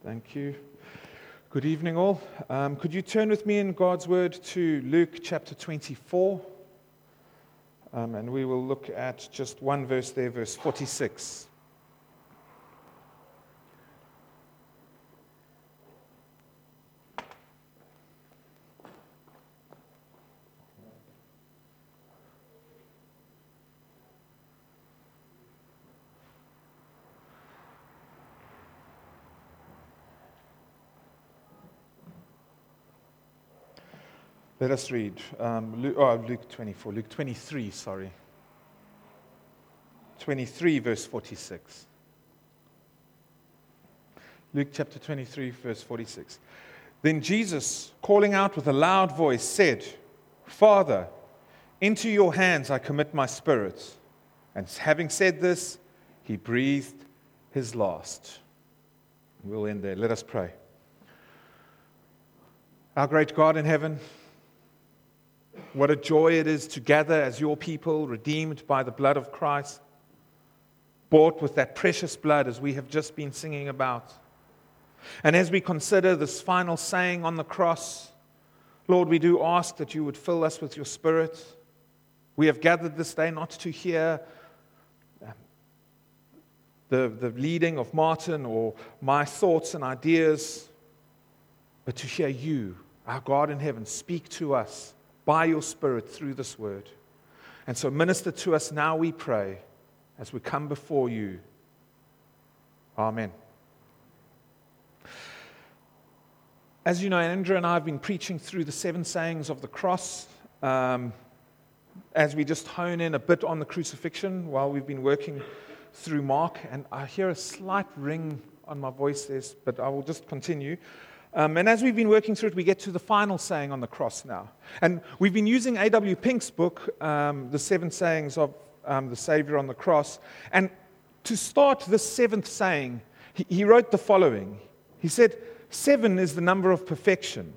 Thank you. Good evening, all. Could you turn with me in God's Word to Luke chapter 24? And we will look at just one verse there, verse 46. Let us read Luke 24, Luke 23, sorry. 23, verse 46. Luke chapter 23, verse 46. Then Jesus, calling out with a loud voice, said, Father, into your hands I commit my spirit. And having said this, he breathed his last. We'll end there. Let us pray. Our great God in heaven, what a joy it is to gather as your people, redeemed by the blood of Christ, bought with that precious blood as we have just been singing about. And as we consider this final saying on the cross, Lord, we do ask that you would fill us with your Spirit. We have gathered this day not to hear the leading of Martin or my thoughts and ideas, but to hear you, our God in heaven, speak to us by your Spirit through this word. And so minister to us now, we pray, as we come before you. Amen. As you know, Andrew and I have been preaching through the 7 sayings of the cross as we just hone in a bit on the crucifixion while we've been working through Mark. And I hear a slight ring on my voice there, but I will just continue. And as we've been working through it, we get to the final saying on the cross now. And we've been using A.W. Pink's book, The 7 Sayings of the Savior on the Cross. And to start this 7th saying, he wrote the following. He said, 7 is the number of perfection.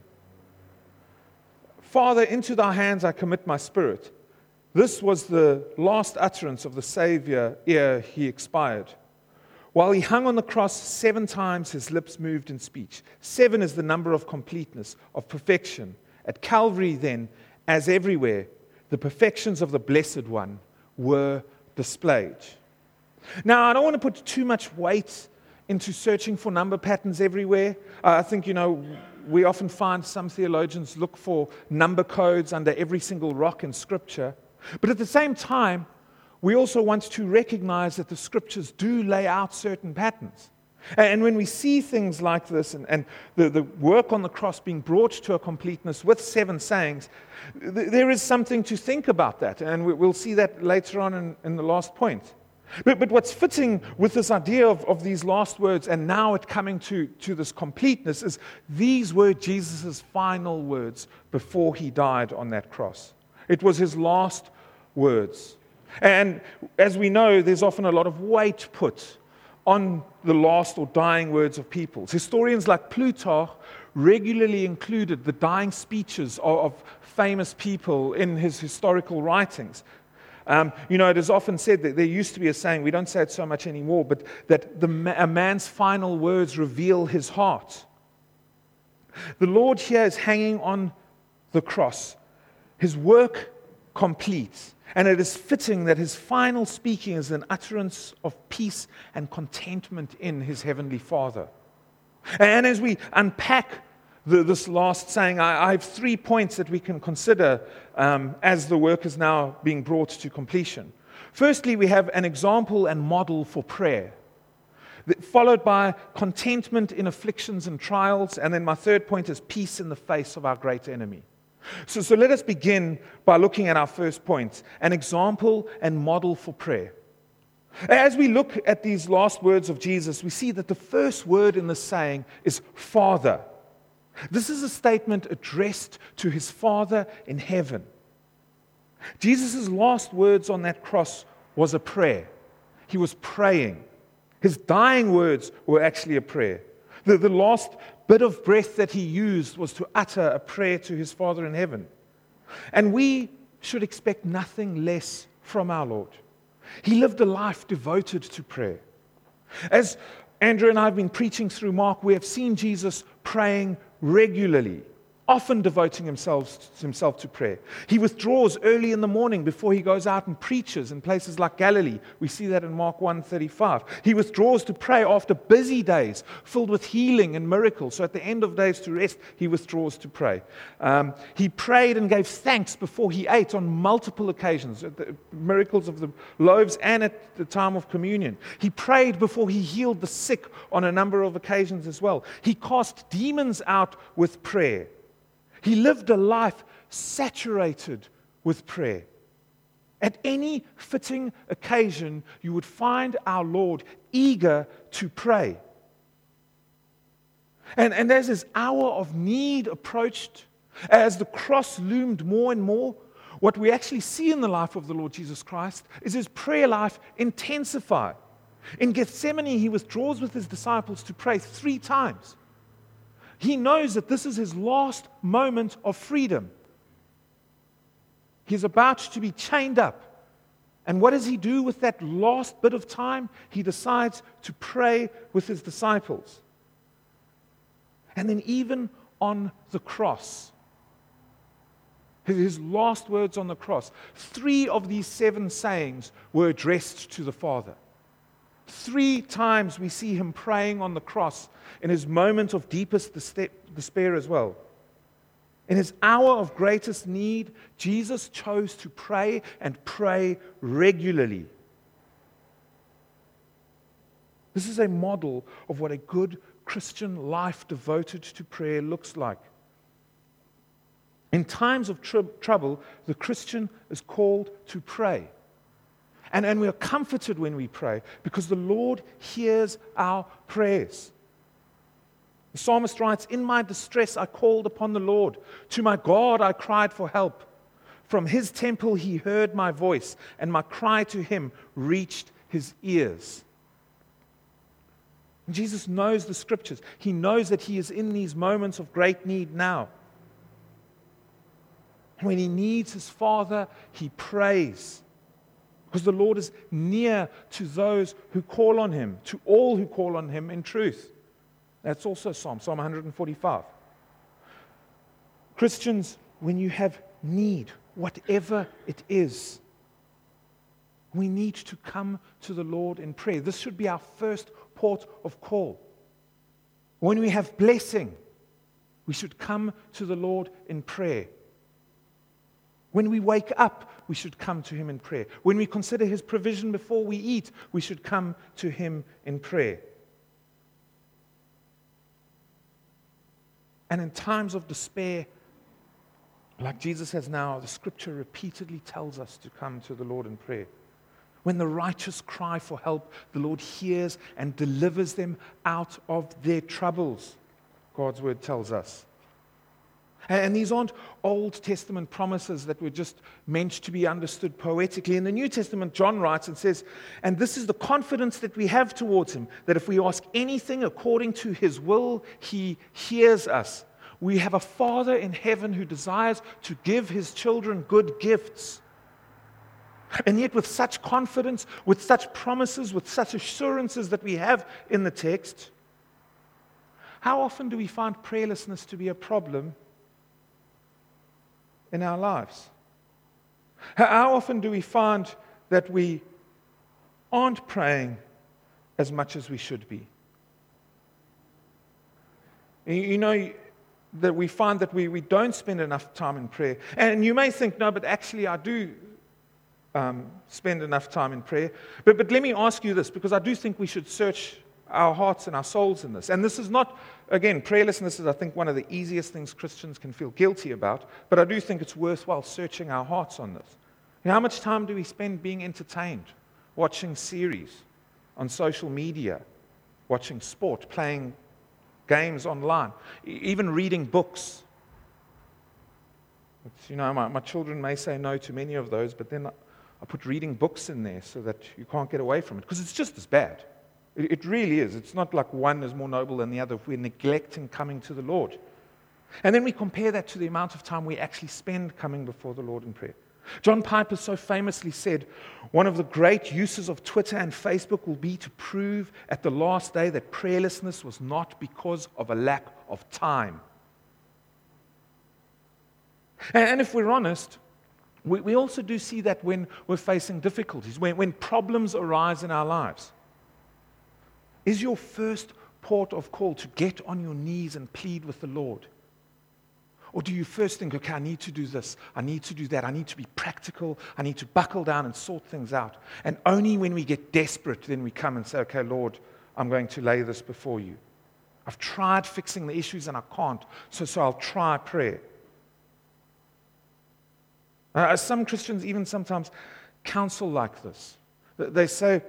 Father, into thy hands I commit my spirit. This was the last utterance of the Savior ere he expired. While he hung on the cross, 7 times his lips moved in speech. 7 is the number of completeness, of perfection. At Calvary, then, as everywhere, the perfections of the Blessed One were displayed. Now, I don't want to put too much weight into searching for number patterns everywhere. I think, we often find some theologians look for number codes under every single rock in Scripture. But at the same time, we also want to recognize that the Scriptures do lay out certain patterns. And when we see things like this and the work on the cross being brought to a completeness with 7 sayings, there is something to think about that. And we'll see that later on in the last point. But what's fitting with this idea of these last words and now it coming to this completeness is these were Jesus' final words before he died on that cross. It was his last words. And as we know, there's often a lot of weight put on the last or dying words of peoples. Historians like Plutarch regularly included the dying speeches of famous people in his historical writings. It is often said that there used to be a saying, we don't say it so much anymore, but that a man's final words reveal his heart. The Lord here is hanging on the cross, his work complete. And it is fitting that his final speaking is an utterance of peace and contentment in his heavenly Father. And as we unpack this last saying, I have 3 points that we can consider as the work is now being brought to completion. Firstly, we have an example and model for prayer, followed by contentment in afflictions and trials. And then my 3rd point is peace in the face of our great enemy. So let us begin by looking at our first point, an example and model for prayer. As we look at these last words of Jesus, we see that the first word in the saying is Father. This is a statement addressed to his Father in heaven. Jesus' last words on that cross was a prayer. He was praying. His dying words were actually a prayer. The last bit of breath that he used was to utter a prayer to his Father in heaven. And we should expect nothing less from our Lord. He lived a life devoted to prayer. As Andrew and I have been preaching through Mark. We have seen Jesus praying regularly, often devoting himself to prayer. He withdraws early in the morning before he goes out and preaches in places like Galilee. We see that in Mark 1:35. He withdraws to pray after busy days filled with healing and miracles. So at the end of days to rest, he withdraws to pray. He prayed and gave thanks before he ate on multiple occasions, at the miracles of the loaves and at the time of communion. He prayed before he healed the sick on a number of occasions as well. He cast demons out with prayer. He lived a life saturated with prayer. At any fitting occasion, you would find our Lord eager to pray. And as his hour of need approached, as the cross loomed more and more, what we actually see in the life of the Lord Jesus Christ is his prayer life intensify. In Gethsemane, he withdraws with his disciples to pray 3 times. He knows that this is his last moment of freedom. He's about to be chained up. And what does he do with that last bit of time? He decides to pray with his disciples. And then even on the cross, his last words on the cross, 3 of these 7 sayings were addressed to the Father. 3 times we see him praying on the cross in his moment of deepest despair as well. In his hour of greatest need, Jesus chose to pray and pray regularly. This is a model of what a good Christian life devoted to prayer looks like. In times of trouble, the Christian is called to pray. And we are comforted when we pray because the Lord hears our prayers. The psalmist writes, "In my distress I called upon the Lord. To my God I cried for help. From his temple he heard my voice, and my cry to him reached his ears." And Jesus knows the scriptures. He knows that he is in these moments of great need now. And when he needs his Father, he prays. Because the Lord is near to those who call on him, to all who call on him in truth. That's also Psalm 145. Christians, when you have need, whatever it is, we need to come to the Lord in prayer. This should be our first port of call. When we have blessing, we should come to the Lord in prayer. When we wake up, we should come to him in prayer. When we consider his provision before we eat, we should come to him in prayer. And in times of despair, like Jesus has now, the scripture repeatedly tells us to come to the Lord in prayer. When the righteous cry for help, the Lord hears and delivers them out of their troubles, God's word tells us. And these aren't Old Testament promises that were just meant to be understood poetically. In the New Testament, John writes and says, "And this is the confidence that we have towards him, that if we ask anything according to his will, he hears us. We have a Father in heaven who desires to give his children good gifts." And yet with such confidence, with such promises, with such assurances that we have in the text, how often do we find prayerlessness to be a problem in our lives? How often do we find that we aren't praying as much as we should be? You know, that we find that we don't spend enough time in prayer. And you may think, no, but actually I do spend enough time in prayer. But let me ask you this, because I do think we should search our hearts and our souls in this. And this is not, again, prayerlessness is, I think, one of the easiest things Christians can feel guilty about, but I do think it's worthwhile searching our hearts on this. You know, how much time do we spend being entertained, watching series on social media, watching sport, playing games online, even reading books? It's, you know, my children may say no to many of those, but then I put reading books in there so that you can't get away from it, because it's just as bad. It really is. It's not like one is more noble than the other if we're neglecting coming to the Lord. And then we compare that to the amount of time we actually spend coming before the Lord in prayer. John Piper so famously said, one of the great uses of Twitter and Facebook will be to prove at the last day that prayerlessness was not because of a lack of time. And if we're honest, we also do see that when we're facing difficulties, when problems arise in our lives. Is your first port of call to get on your knees and plead with the Lord? Or do you first think, okay, I need to do this, I need to do that, I need to be practical, I need to buckle down and sort things out. And only when we get desperate, then we come and say, okay, Lord, I'm going to lay this before you. I've tried fixing the issues and I can't, so I'll try prayer. Some Christians even sometimes counsel like this. They say,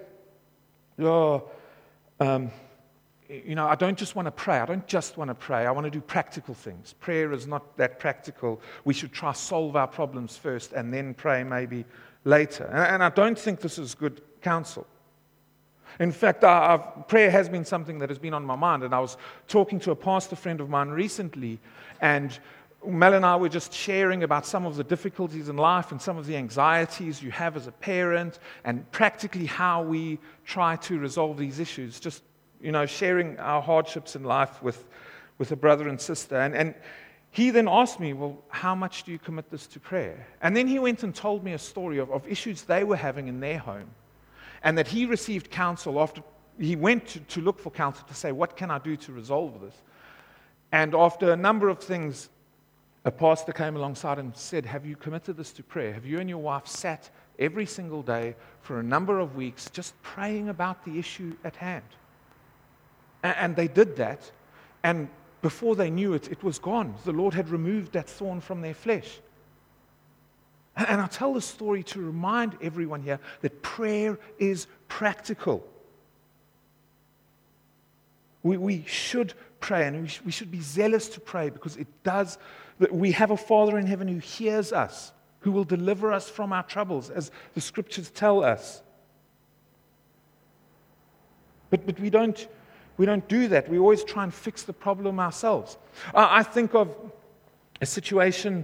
I don't just want to pray. I don't just want to pray. I want to do practical things. Prayer is not that practical. We should try solve our problems first and then pray maybe later. And I don't think this is good counsel. In fact, prayer has been something that has been on my mind. And I was talking to a pastor friend of mine recently, and Mel and I were just sharing about some of the difficulties in life and some of the anxieties you have as a parent and practically how we try to resolve these issues. Just sharing our hardships in life with a brother and sister. And he then asked me, well, how much do you commit this to prayer? And then he went and told me a story of issues they were having in their home. And that he received counsel after he went to look for counsel to say, what can I do to resolve this? And after a number of things, a pastor came alongside and said, have you committed this to prayer? Have you and your wife sat every single day for a number of weeks just praying about the issue at hand? And they did that, and before they knew it, it was gone. The Lord had removed that thorn from their flesh. And I tell this story to remind everyone here that prayer is practical. We should pray, and we should be zealous to pray because it does. We have a Father in heaven who hears us, who will deliver us from our troubles, as the Scriptures tell us. But we don't do that. We always try and fix the problem ourselves. I think of a situation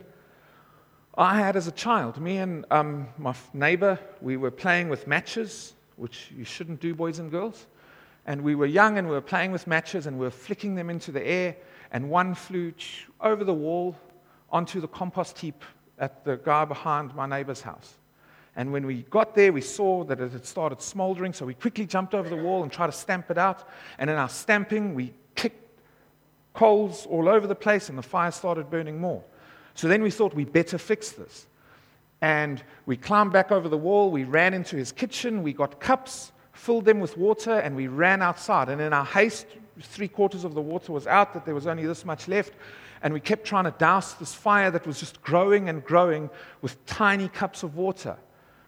I had as a child. Me and my neighbor, we were playing with matches, which you shouldn't do, boys and girls. And we were young and we were playing with matches and we were flicking them into the air, and one flew over the wall onto the compost heap at the guy behind my neighbor's house. And when we got there, we saw that it had started smoldering, so we quickly jumped over the wall and tried to stamp it out. And in our stamping, we kicked coals all over the place, and the fire started burning more. So then we thought we better fix this. And we climbed back over the wall, we ran into his kitchen, we got cups, filled them with water, and we ran outside. And in our haste, 3/4 of the water was out, that there was only this much left. And we kept trying to douse this fire that was just growing and growing with tiny cups of water.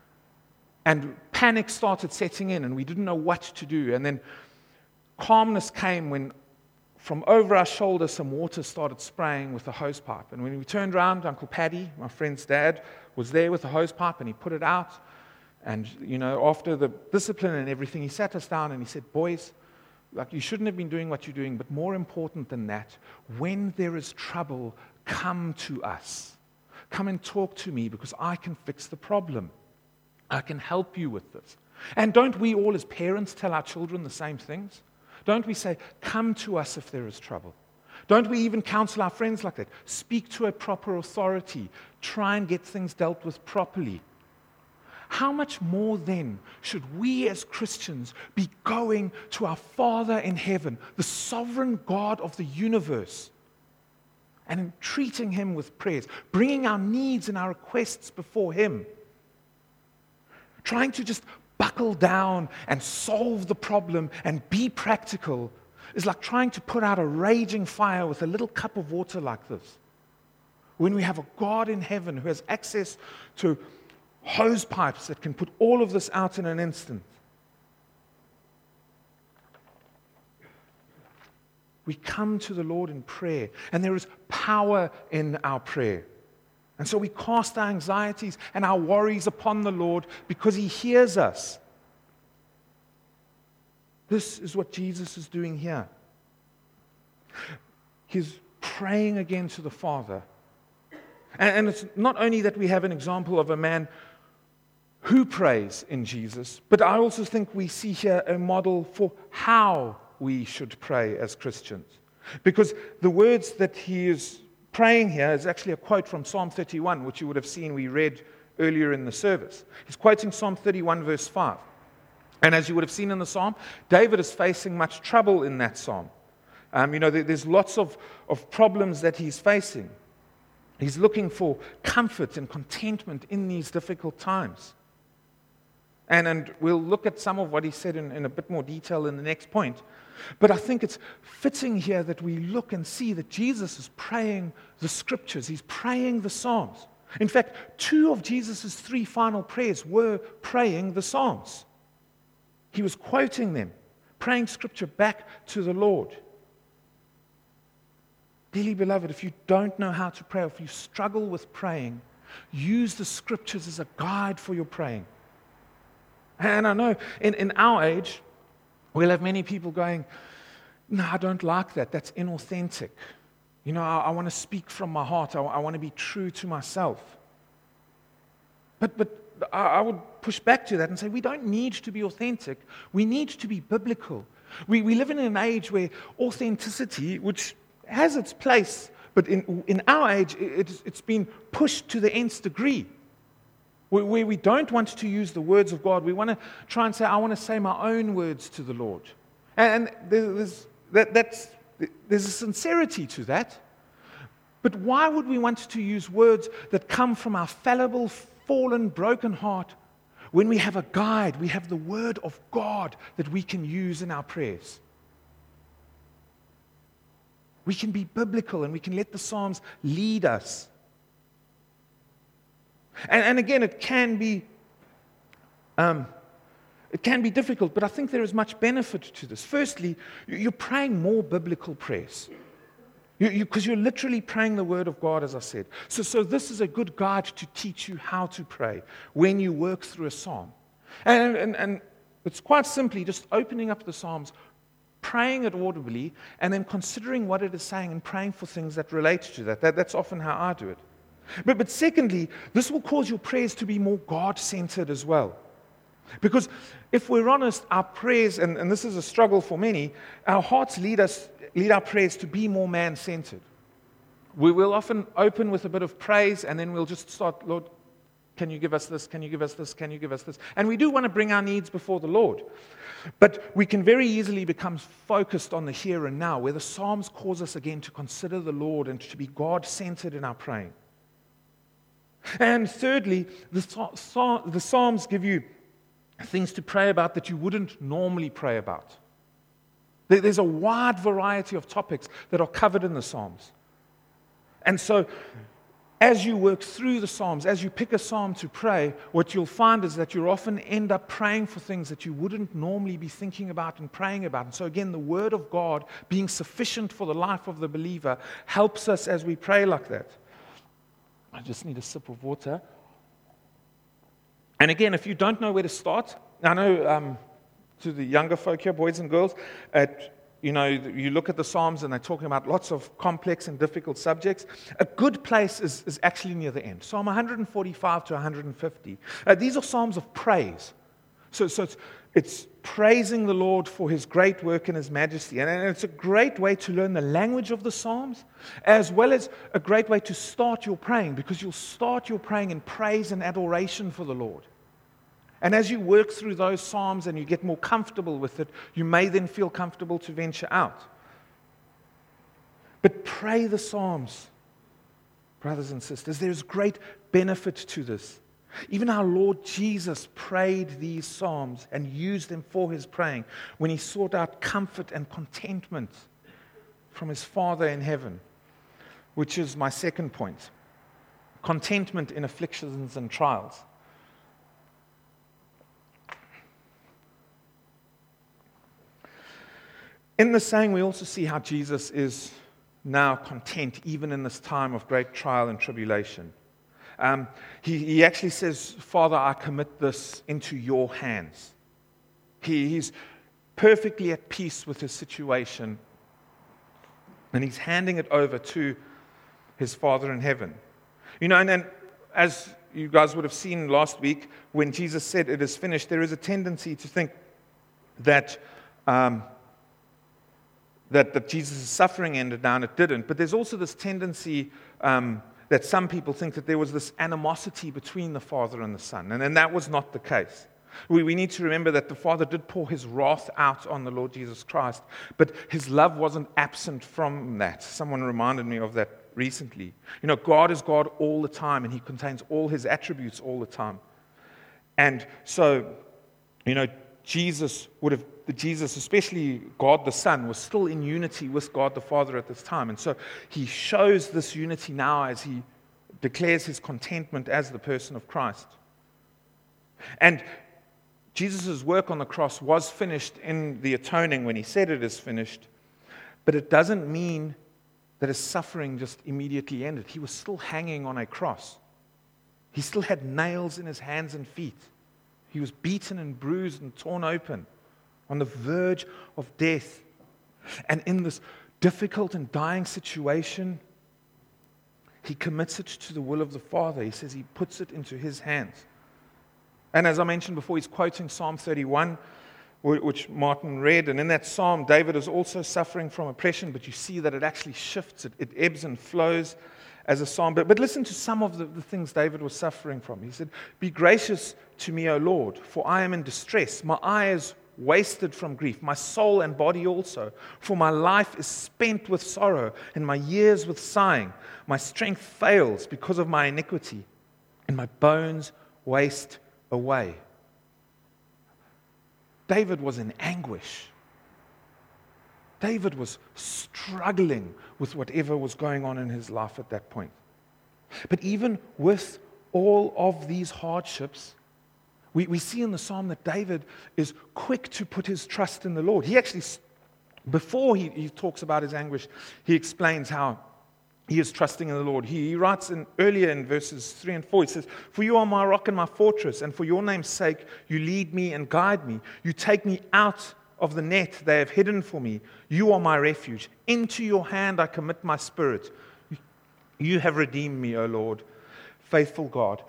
And panic started setting in, and we didn't know what to do. And then calmness came when from over our shoulder some water started spraying with a hose pipe. And when we turned around, Uncle Paddy, my friend's dad, was there with a hose pipe, and he put it out. And, after the discipline and everything, he sat us down and he said, boys, you shouldn't have been doing what you're doing, but more important than that, when there is trouble, come to us. Come and talk to me because I can fix the problem. I can help you with this. And don't we all as parents tell our children the same things? Don't we say, come to us if there is trouble? Don't we even counsel our friends like that? Speak to a proper authority. Try and get things dealt with properly. How much more then should we as Christians be going to our Father in heaven, the sovereign God of the universe, and entreating Him with prayers, bringing our needs and our requests before Him? Trying to just buckle down and solve the problem and be practical is like trying to put out a raging fire with a little cup of water like this. When we have a God in heaven who has access to hose pipes that can put all of this out in an instant. We come to the Lord in prayer, and there is power in our prayer. And so we cast our anxieties and our worries upon the Lord because He hears us. This is what Jesus is doing here. He's praying again to the Father, And it's not only that we have an example of a man who prays in Jesus, but I also think we see here a model for how we should pray as Christians. Because the words that he is praying here is actually a quote from Psalm 31, which you would have seen we read earlier in the service. He's quoting Psalm 31, verse 5. And as you would have seen in the psalm, David is facing much trouble in that psalm. There's lots of problems that he's facing. He's looking for comfort and contentment in these difficult times. And we'll look at some of what he said in a bit more detail in the next point. But I think it's fitting here that we look and see that Jesus is praying the scriptures. He's praying the Psalms. In fact, 2 of Jesus' 3 final prayers were praying the Psalms. He was quoting them, praying scripture back to the Lord. Dearly beloved, if you don't know how to pray, or if you struggle with praying, use the scriptures as a guide for your praying. And I know in our age, we'll have many people going, no, I don't like that. That's inauthentic. I want to speak from my heart. I want to be true to myself. But I would push back to that and say we don't need to be authentic. We need to be biblical. We live in an age where authenticity, which has its place, but in our age, it's been pushed to the nth degree. Where we don't want to use the words of God. We want to try and say, I want to say my own words to the Lord. And there's a sincerity to that. But why would we want to use words that come from our fallible, fallen, broken heart when we have a guide, we have the Word of God that we can use in our prayers? We can be biblical and we can let the Psalms lead us. And again, it can be difficult, but I think there is much benefit to this. Firstly, you're praying more biblical prayers. Because you're literally praying the Word of God, as I said. So this is a good guide to teach you how to pray when you work through a psalm. And it's quite simply just opening up the Psalms, praying it audibly, and then considering what it is saying and praying for things that relate to that. That's often how I do it. But secondly, this will cause your prayers to be more God-centered as well. Because if we're honest, our prayers, and this is a struggle for many, our hearts lead our prayers to be more man-centered. We will often open with a bit of praise, and then we'll just start, Lord, can you give us this? Can you give us this? Can you give us this? And we do want to bring our needs before the Lord. But we can very easily become focused on the here and now, where the Psalms cause us again to consider the Lord and to be God-centered in our praying. And thirdly, the Psalms give you things to pray about that you wouldn't normally pray about. There's a wide variety of topics that are covered in the Psalms. And so, as you work through the Psalms, as you pick a psalm to pray, what you'll find is that you'll often end up praying for things that you wouldn't normally be thinking about and praying about. And so again, the Word of God being sufficient for the life of the believer helps us as we pray like that. I just need a sip of water. And again, if you don't know where to start, I know to the younger folk here, boys and girls, you look at the Psalms and they're talking about lots of complex and difficult subjects. A good place is actually near the end. Psalm 145 to 150. These are Psalms of praise. So it's praising the Lord for His great work and His majesty. And it's a great way to learn the language of the Psalms, as well as a great way to start your praying, because you'll start your praying in praise and adoration for the Lord. And as you work through those Psalms and you get more comfortable with it, you may then feel comfortable to venture out. But pray the Psalms, brothers and sisters. There's great benefit to this. Even our Lord Jesus prayed these Psalms and used them for His praying when He sought out comfort and contentment from His Father in heaven, which is my second point. Contentment in afflictions and trials. In the saying, we also see how Jesus is now content, even in this time of great trial and tribulation. He actually says, Father, I commit this into your hands. He's perfectly at peace with his situation, and he's handing it over to his Father in heaven. And then, as you guys would have seen last week, when Jesus said it is finished, there is a tendency to think that that Jesus' suffering ended now, and it didn't. But there's also this tendency that some people think that there was this animosity between the Father and the Son, and that was not the case. We need to remember that the Father did pour his wrath out on the Lord Jesus Christ, but his love wasn't absent from that. Someone reminded me of that recently. God is God all the time, and he contains all his attributes all the time. And so, Jesus, especially God the Son, was still in unity with God the Father at this time. And so he shows this unity now as he declares his contentment as the person of Christ. And Jesus' work on the cross was finished in the atoning when he said it is finished, but it doesn't mean that his suffering just immediately ended. He was still hanging on a cross. He still had nails in his hands and feet. He was beaten and bruised and torn open on the verge of death. And in this difficult and dying situation, he commits it to the will of the Father. He says he puts it into his hands. And as I mentioned before, he's quoting Psalm 31, which Martin read. And in that psalm, David is also suffering from oppression, but you see that it actually shifts. It ebbs and flows as a psalm. But listen to some of the things David was suffering from. He said, "Be gracious to me, O Lord, for I am in distress. My eye is wasted from grief, my soul and body also. For my life is spent with sorrow, and my years with sighing. My strength fails because of my iniquity, and my bones waste away." David was in anguish. David was struggling with whatever was going on in his life at that point. But even with all of these hardships, we see in the psalm that David is quick to put his trust in the Lord. He actually, before he talks about his anguish, he explains how he is trusting in the Lord. He writes earlier in verses 3 and 4, he says, "For you are my rock and my fortress, and for your name's sake you lead me and guide me. You take me out of the net they have hidden for me. You are my refuge. Into your hand I commit my spirit. You have redeemed me, O Lord, faithful God."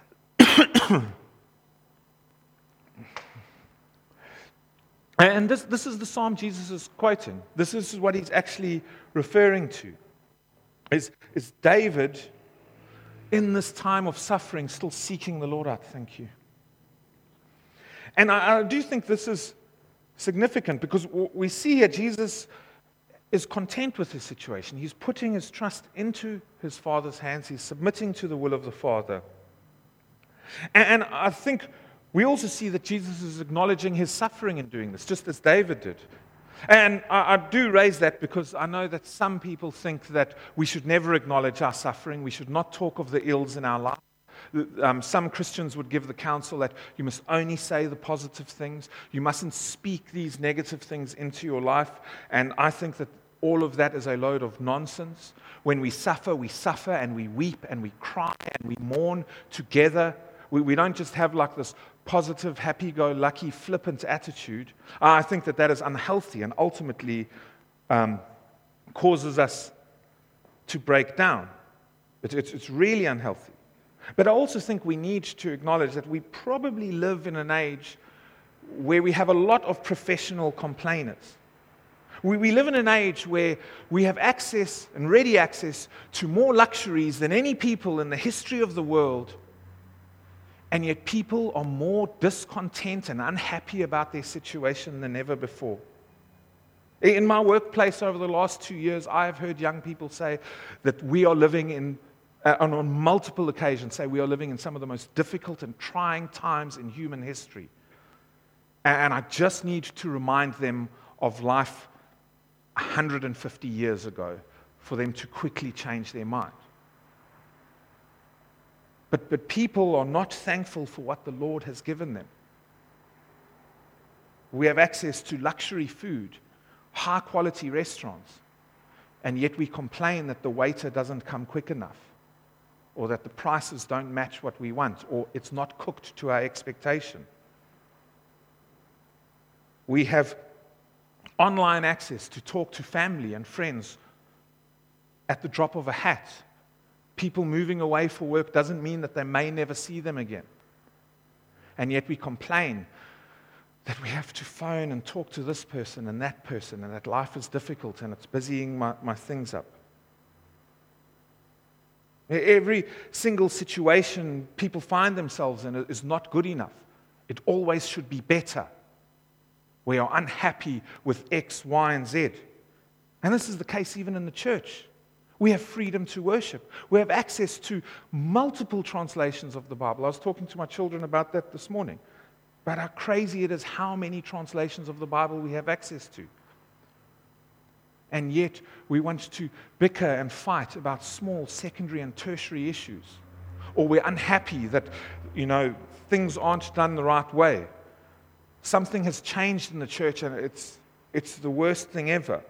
And this is the psalm Jesus is quoting. This is what he's actually referring to. Is David, in this time of suffering, still seeking the Lord out? Thank you. And I do think this is significant because we see here Jesus is content with his situation. He's putting his trust into his Father's hands. He's submitting to the will of the Father. And I think we also see that Jesus is acknowledging his suffering in doing this, just as David did. And I do raise that because I know that some people think that we should never acknowledge our suffering. We should not talk of the ills in our life. Some Christians would give the counsel that you must only say the positive things. You mustn't speak these negative things into your life. And I think that all of that is a load of nonsense. When we suffer and we weep and we cry and we mourn together. We don't just have like this positive, happy-go-lucky, flippant attitude. I think that is unhealthy and ultimately causes us to break down. It's really unhealthy. But I also think we need to acknowledge that we probably live in an age where we have a lot of professional complainers. We live in an age where we have access and ready access to more luxuries than any people in the history of the world. And yet people are more discontent and unhappy about their situation than ever before. In my workplace over the last 2 years, I have heard young people say that we are living on multiple occasions, say we are living in some of the most difficult and trying times in human history. And I just need to remind them of life 150 years ago for them to quickly change their mind. But people are not thankful for what the Lord has given them. We have access to luxury food, high-quality restaurants, and yet we complain that the waiter doesn't come quick enough, or that the prices don't match what we want, or it's not cooked to our expectation. We have online access to talk to family and friends at the drop of a hat. people moving away for work doesn't mean that they may never see them again. And yet we complain that we have to phone and talk to this person and that life is difficult and it's busying my things up. Every single situation people find themselves in is not good enough. It always should be better. We are unhappy with X, Y, and Z. And this is the case even in the church. We have freedom to worship. We have access to multiple translations of the Bible. I was talking to my children about that this morning, about how crazy it is how many translations of the Bible we have access to. And yet we want to bicker and fight about small secondary and tertiary issues. Or we're unhappy that, things aren't done the right way. Something has changed in the church and it's the worst thing ever.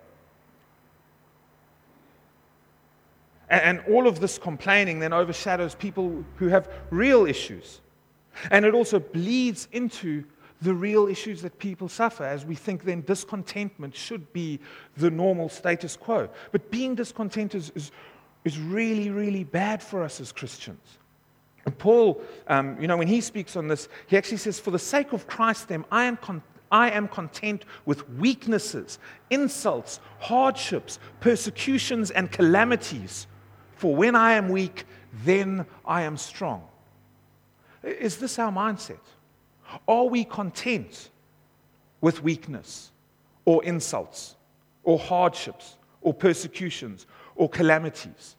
And all of this complaining then overshadows people who have real issues. And it also bleeds into the real issues that people suffer, as we think then discontentment should be the normal status quo. But being discontent is really, really bad for us as Christians. And Paul, when he speaks on this, he actually says, for the sake of Christ then, I am content with weaknesses, insults, hardships, persecutions, and calamities. For when I am weak, then I am strong. Is this our mindset? Are we content with weakness or insults or hardships or persecutions or calamities?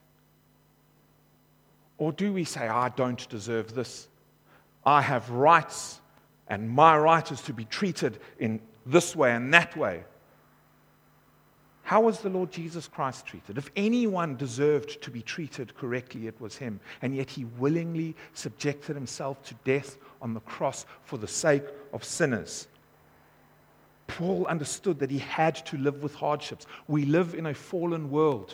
Or do we say, I don't deserve this. I have rights and my right is to be treated in this way and that way? How was the Lord Jesus Christ treated? If anyone deserved to be treated correctly, it was him. And yet he willingly subjected himself to death on the cross for the sake of sinners. Paul understood that he had to live with hardships. We live in a fallen world.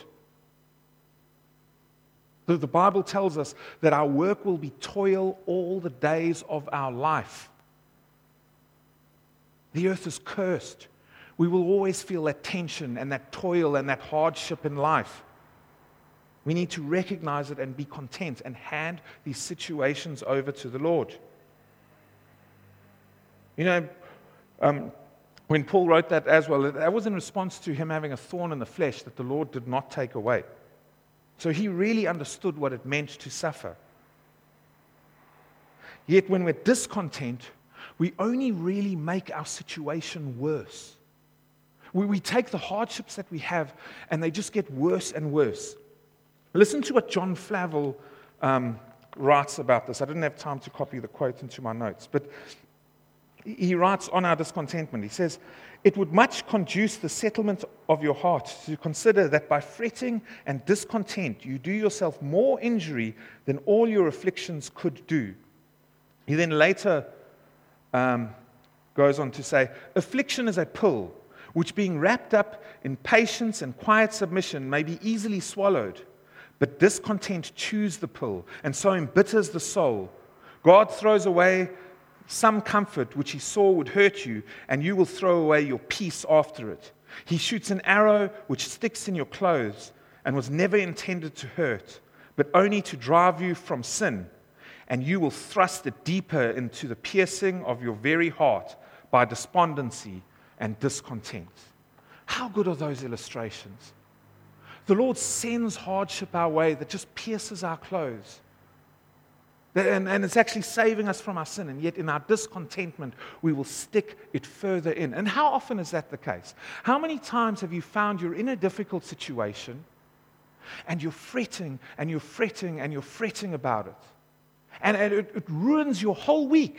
The Bible tells us that our work will be toil all the days of our life. The earth is cursed. We will always feel that tension and that toil and that hardship in life. We need to recognize it and be content and hand these situations over to the Lord. When Paul wrote that as well, that was in response to him having a thorn in the flesh that the Lord did not take away. So he really understood what it meant to suffer. Yet when we're discontent, we only really make our situation worse. We take the hardships that we have and they just get worse and worse. Listen to what John Flavel writes about this. I didn't have time to copy the quote into my notes, but he writes on our discontentment. He says, it would much conduce the settlement of your heart to consider that by fretting and discontent you do yourself more injury than all your afflictions could do. He then later goes on to say, affliction is a pill which being wrapped up in patience and quiet submission may be easily swallowed, but discontent chews the pill and so embitters the soul. God throws away some comfort which he saw would hurt you, and you will throw away your peace after it. He shoots an arrow which sticks in your clothes and was never intended to hurt, but only to drive you from sin, and you will thrust it deeper into the piercing of your very heart by despondency and discontent. How good are those illustrations? The Lord sends hardship our way that just pierces our clothes. And it's actually saving us from our sin. And yet in our discontentment, we will stick it further in. And how often is that the case? How many times have you found you're in a difficult situation and you're fretting and you're fretting and you're fretting about it? And it ruins your whole week,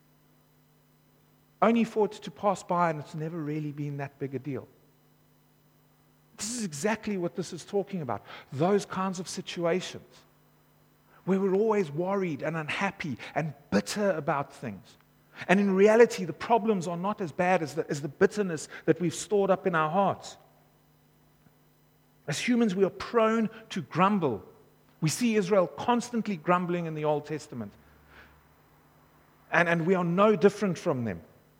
only for it to pass by and it's never really been that big a deal. This is exactly what this is talking about. Those kinds of situations where we're always worried and unhappy and bitter about things. And in reality, the problems are not as bad as the bitterness that we've stored up in our hearts. As humans, we are prone to grumble. We see Israel constantly grumbling in the Old Testament. And we are no different from them.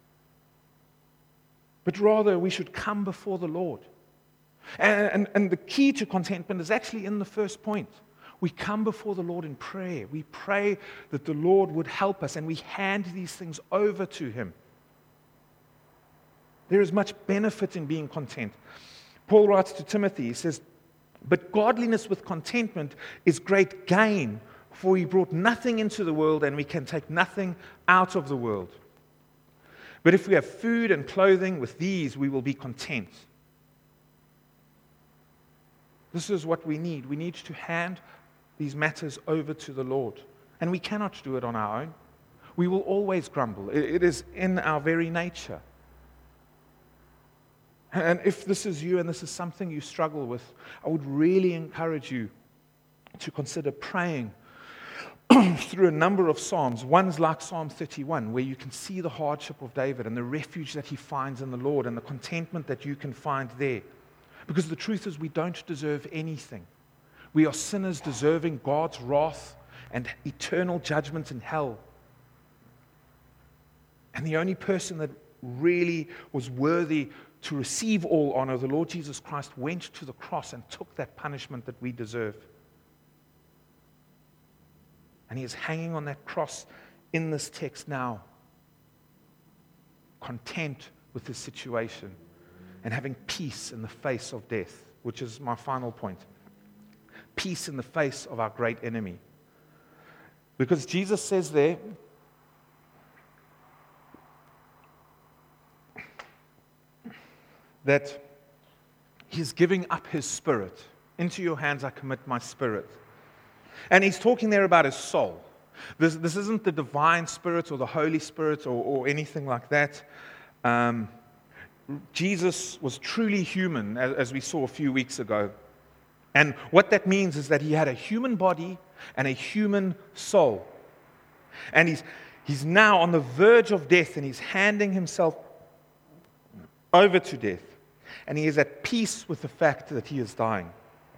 But rather, we should come before the Lord. And the key to contentment is actually in the first point. We come before the Lord in prayer. We pray that the Lord would help us, and we hand these things over to Him. There is much benefit in being content. Paul writes to Timothy, he says, "But godliness with contentment is great gain, for He brought nothing into the world, and we can take nothing out of the world. But if we have food and clothing, with these we will be content." This is what we need. We need to hand these matters over to the Lord. And we cannot do it on our own. We will always grumble. It is in our very nature. And if this is you and this is something you struggle with, I would really encourage you to consider praying through a number of Psalms. One's like Psalm 31, where you can see the hardship of David and the refuge that he finds in the Lord and the contentment that you can find there. Because the truth is, we don't deserve anything. We are sinners deserving God's wrath and eternal judgment in hell. And the only person that really was worthy to receive all honor, the Lord Jesus Christ, went to the cross and took that punishment that we deserve. And He is hanging on that cross in this text now, content with His situation and having peace in the face of death, which is my final point. Peace in the face of our great enemy. Because Jesus says there, that He's giving up His spirit. Into your hands I commit my spirit. And He's talking there about His soul. This isn't the divine spirit or the Holy Spirit or anything like that. Jesus was truly human, as we saw a few weeks ago. And what that means is that He had a human body and a human soul. And he's now on the verge of death, and He's handing Himself over to death. And He is at peace with the fact that He is dying.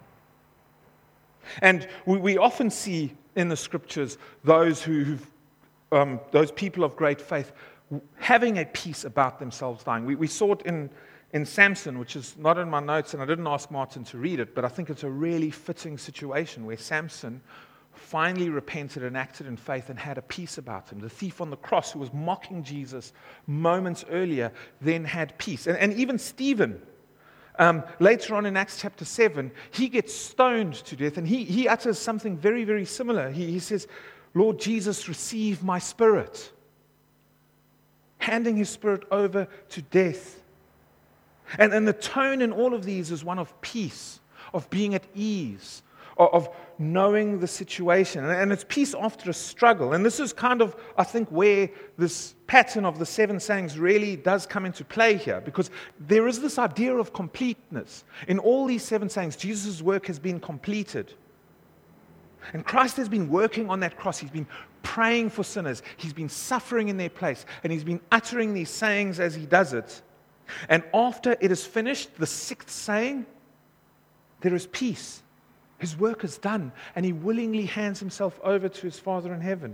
And we often see in the Scriptures those those people of great faith having a peace about themselves dying. We saw it in Samson, which is not in my notes, and I didn't ask Martin to read it, but I think it's a really fitting situation where Samson finally repented and acted in faith and had a peace about him. The thief on the cross who was mocking Jesus moments earlier then had peace. And even Stephen, later on in Acts chapter 7, he gets stoned to death, and he utters something very, very similar. He says, "Lord Jesus, receive my spirit," handing his spirit over to death. And the tone in all of these is one of peace, of being at ease, of knowing the situation. And it's peace after a struggle. And this is kind of, I think, where this pattern of the 7 sayings really does come into play here. Because there is this idea of completeness. In all these 7 sayings, Jesus' work has been completed. And Christ has been working on that cross. He's been praying for sinners. He's been suffering in their place. And He's been uttering these sayings as He does it. And after it is finished, the 6th saying, there is peace. His work is done, and He willingly hands Himself over to His Father in heaven.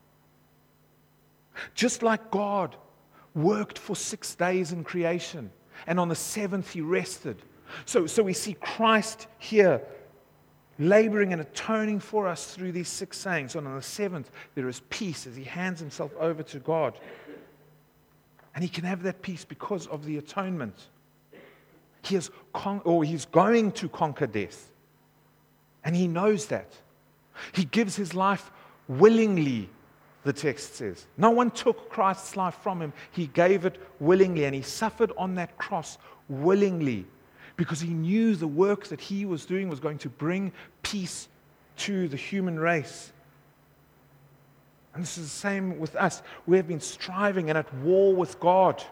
Just like God worked for 6 days in creation, and on the 7th He rested. So we see Christ here laboring and atoning for us through these 6 sayings. And on the 7th, there is peace as He hands Himself over to God. And He can have that peace because of the atonement. He's going to conquer death. And He knows that. He gives His life willingly, the text says. No one took Christ's life from Him. He gave it willingly. And He suffered on that cross willingly because He knew the work that He was doing was going to bring peace to the human race. And this is the same with us. We have been striving and at war with God,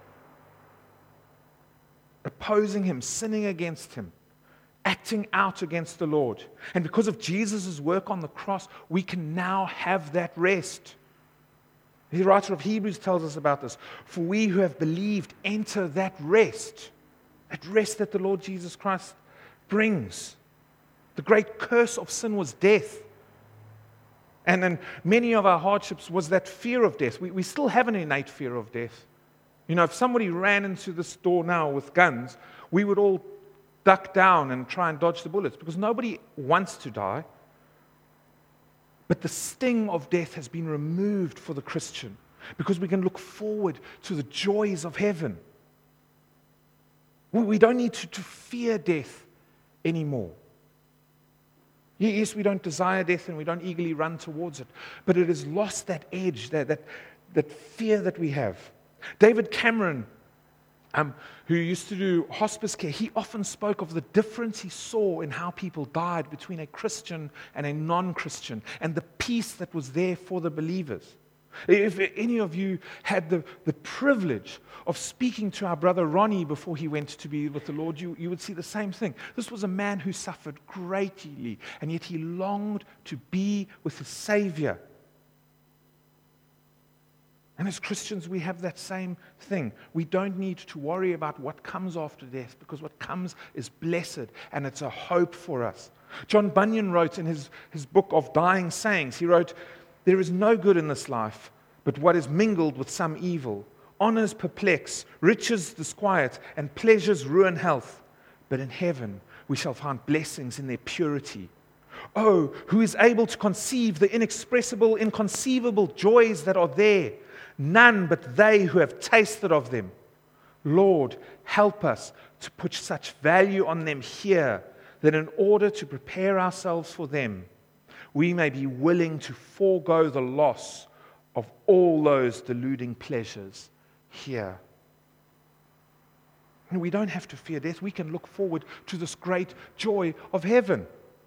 opposing Him, sinning against Him, acting out against the Lord. And because of Jesus' work on the cross, we can now have that rest. The writer of Hebrews tells us about this. For we who have believed enter that rest that the Lord Jesus Christ brings. The great curse of sin was death. And then many of our hardships was that fear of death. We still have an innate fear of death. You know, if somebody ran into this door now with guns, we would all duck down and try and dodge the bullets because nobody wants to die. But the sting of death has been removed for the Christian because we can look forward to the joys of heaven. We don't need to fear death anymore. Yes, we don't desire death and we don't eagerly run towards it, but it has lost that edge, that fear that we have. David Cameron, who used to do hospice care, he often spoke of the difference he saw in how people died between a Christian and a non-Christian, and the peace that was there for the believers. If any of you had the privilege of speaking to our brother Ronnie before he went to be with the Lord, you would see the same thing. This was a man who suffered greatly, and yet he longed to be with his Savior. And as Christians, we have that same thing. We don't need to worry about what comes after death, because what comes is blessed, and it's a hope for us. John Bunyan wrote in his book of Dying Sayings, he wrote, "There is no good in this life, but what is mingled with some evil. Honors perplex, riches disquiet, and pleasures ruin health. But in heaven we shall find blessings in their purity. Oh, who is able to conceive the inexpressible, inconceivable joys that are there? None but they who have tasted of them. Lord, help us to put such value on them here, that in order to prepare ourselves for them, we may be willing to forego the loss of all those deluding pleasures here." And we don't have to fear death. We can look forward to this great joy of heaven.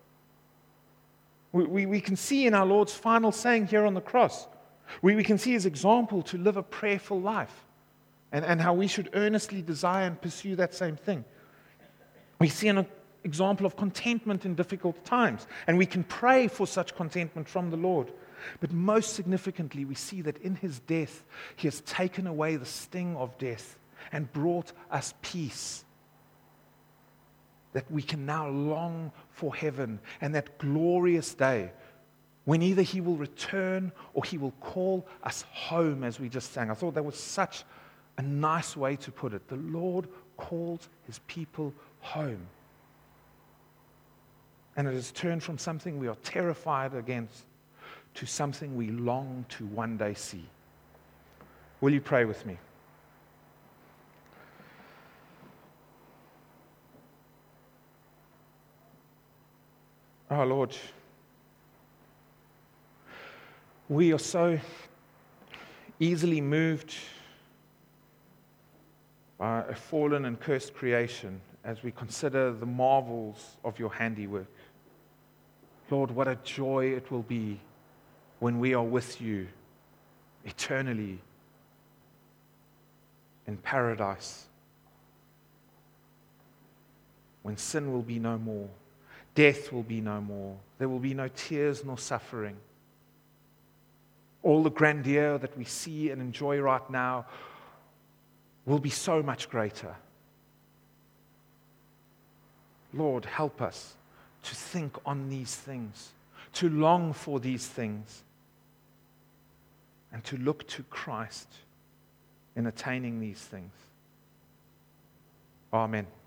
We can see in our Lord's final saying here on the cross, we can see His example to live a prayerful life, and how we should earnestly desire and pursue that same thing. We see an example of contentment in difficult times, and we can pray for such contentment from the Lord. But most significantly, we see that in His death, He has taken away the sting of death and brought us peace. That we can now long for heaven and that glorious day when either He will return or He will call us home, as we just sang. I thought that was such a nice way to put it. The Lord calls His people home. And it has turned from something we are terrified against to something we long to one day see. Will you pray with me? Oh Lord, we are so easily moved by a fallen and cursed creation as we consider the marvels of your handiwork. Lord, what a joy it will be when we are with you eternally in paradise, when sin will be no more, death will be no more, there will be no tears nor suffering. All the grandeur that we see and enjoy right now will be so much greater. Lord, help us to think on these things, to long for these things, and to look to Christ in attaining these things. Amen.